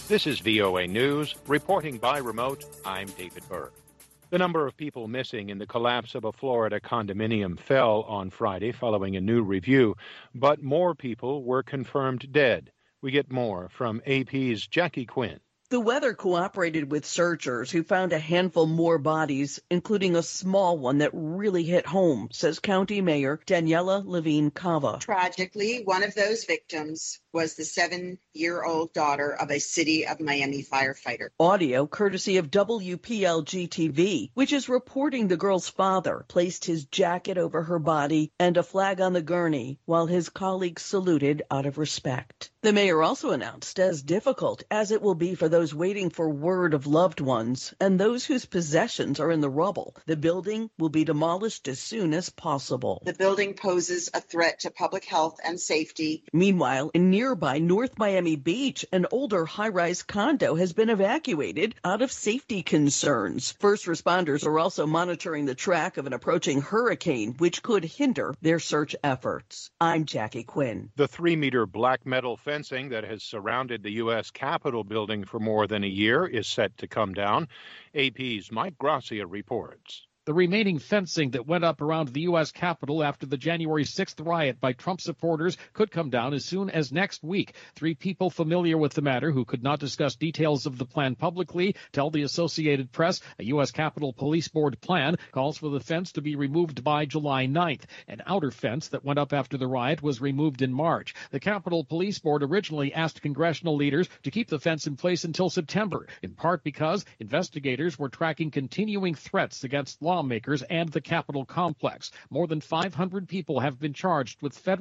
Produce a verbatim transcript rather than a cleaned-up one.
This is V O A News. Reporting by remote, I'm David Burke. The number of people missing in the collapse of a Florida condominium fell on Friday following a new review, but more people were confirmed dead. We get more from A P's Jackie Quinn. The weather cooperated with searchers who found a handful more bodies, including a small one that really hit home, says County Mayor Daniela Levine Cava. Tragically, one of those victims was the seven-year-old daughter of a City of Miami firefighter. Audio courtesy of W P L G T V, which is reporting the girl's father placed his jacket over her body and a flag on the gurney while his colleagues saluted out of respect. The mayor also announced, as difficult as it will be for those waiting for word of loved ones and those whose possessions are in the rubble, the building will be demolished as soon as possible. The building poses a threat to public health and safety. Meanwhile, in nearby North Miami Beach, an older high-rise condo has been evacuated out of safety concerns. First responders are also monitoring the track of an approaching hurricane, which could hinder their search efforts. I'm Jackie Quinn. The three-meter black metal fencing that has surrounded the U S Capitol building for more than a year is set to come down. A P's Mike Gracia reports. The remaining fencing that went up around the U S Capitol after the January sixth riot by Trump supporters could come down as soon as next week. Three people familiar with the matter who could not discuss details of the plan publicly tell the Associated Press a U S Capitol Police Board plan calls for the fence to be removed by July ninth. An outer fence that went up after the riot was removed in March. The Capitol Police Board originally asked congressional leaders to keep the fence in place until September, in part because investigators were tracking continuing threats against law lawmakers and the Capitol complex. More than five hundred people have been charged with federal